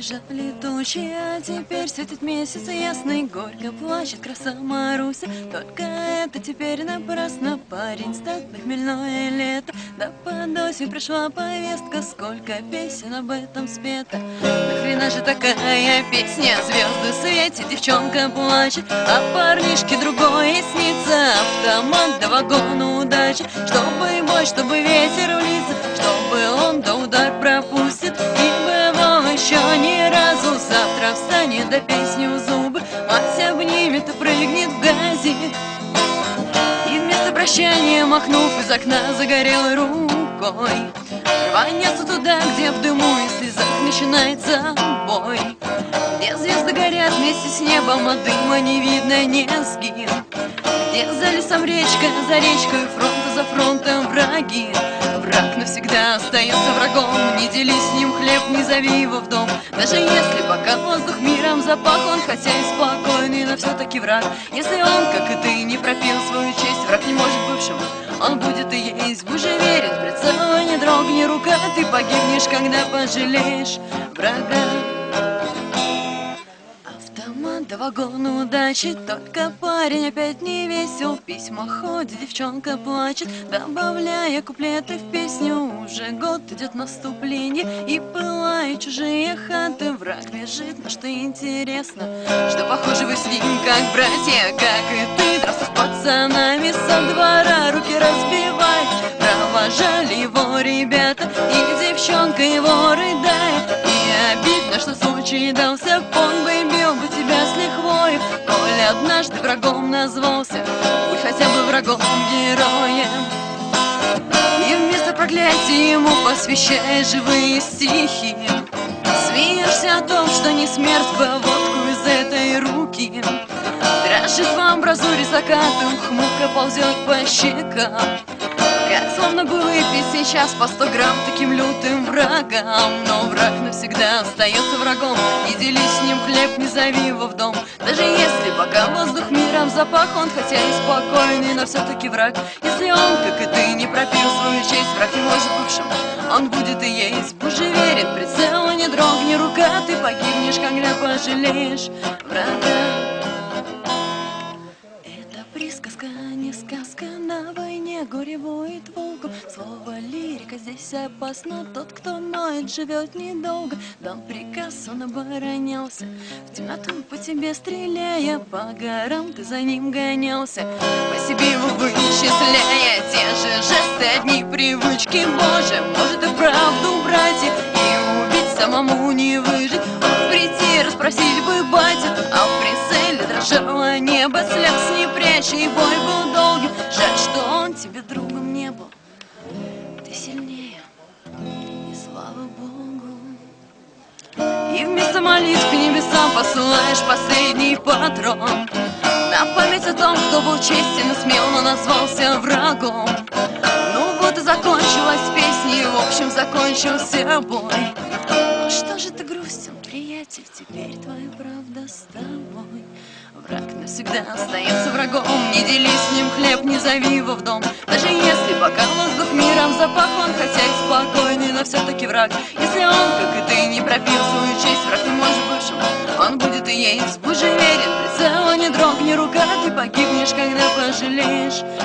Набежали тучи, а теперь светит месяц ясный, горько плачет краса Маруся. Только это теперь напрасно, парень, стать хмельное лето. Да под осень пришла повестка, сколько песен об этом спето. Нахрена же такая песня, звезды светят, девчонка плачет, а парнишке другое снится. Автомат да вагон удачи, чтобы бой, чтобы ветер в лица, чтобы он да удар пропустит. И бывало еще ни разу, завтра встанет да песню в зубы, мать обнимет и прыгнет в газик. И вместо прощания, махнув из окна загорелой рукой, рванется туда, где в дыму и слезах начинается бой. Где звезды горят вместе с небом, а дыма не видно низги. Где за лесом речка, за речкой фронта за фронтом враги. Враг навсегда остается врагом, не дели с ним хлеб, не зови его в дом. Даже если пока воздух миром запах, он хотя и спокойный, но все-таки враг. Если он, как и ты, не пропил свою честь, враг не может бывшим, он будет и есть. Будь же верен, прицела не дрогни рука, ты погибнешь, когда пожалеешь врага. Автомат да вагон удачи, только парень опять не весел. Письма ходит, девчонка плачет, добавляя куплеты в песню. Уже год идет наступление, и пылают чужие хаты. Враг бежит, но что интересно, что похоже вы с ним как братья, как и ты. Дрался с пацанами со двора, руки разбивай. Провожали его ребята, и девчонка его рыдает. И обидно, что случай дался, он бы бил бы тебя с лихвой. Коль однажды врагом назвался, будь хотя бы врагом-героем. И вместо проклятия ему посвящай живые стихи. Смеешься о том, что не смерть поводку из этой руки. Дрожит в амбразуре заката, ухмылка ползет по щекам. Как словно бы выпить сейчас по 100 грамм таким лютым врагам. Но враг навсегда остается врагом, не дели с ним хлеб, не зови его в дом. Даже если пока воздух миром запах, он хотя и спокойный, но все-таки враг. Если он, как и ты, не пропил свою честь, враг не может бывшим, он будет и есть. Будь же верен, прицела не дрогни рука, ты погибнешь, когда пожалеешь врага. Присказка, не сказка, на войне горе воет волком. Слово лирика здесь опасно, тот, кто ноет, живет недолго. Дал приказ, он оборонялся, в темноту по тебе стреляя. По горам ты за ним гонялся, по себе его вычисляя. Те же жесты, одни привычки, Боже, может и вправду, братья, и убить самому не выжить. Он прийти, расспросить бы батя, а в прицеле дрожало небо, слез не прячь, и бой был долгим. Жаль, что он тебе другом не был, ты сильнее, и слава Богу. И вместо молитв к небесам посылаешь последний патрон на память о том, кто был честен и смел, но назвался врагом. Ну вот и закончилась песня, и в общем закончился бой. Ну что же ты грустен, приятель, теперь твоя правда с тобой. Враг навсегда остается врагом, не дели с ним хлеб, не зови его в дом. Даже если пока воздух миром запах, он хотя и спокойный, но все-таки враг. Если он, как и ты, не пропил свою честь, враг не может бывшим, он будет и есть. Будь же верен, прицела не дрогни рука, ты погибнешь, когда пожалеешь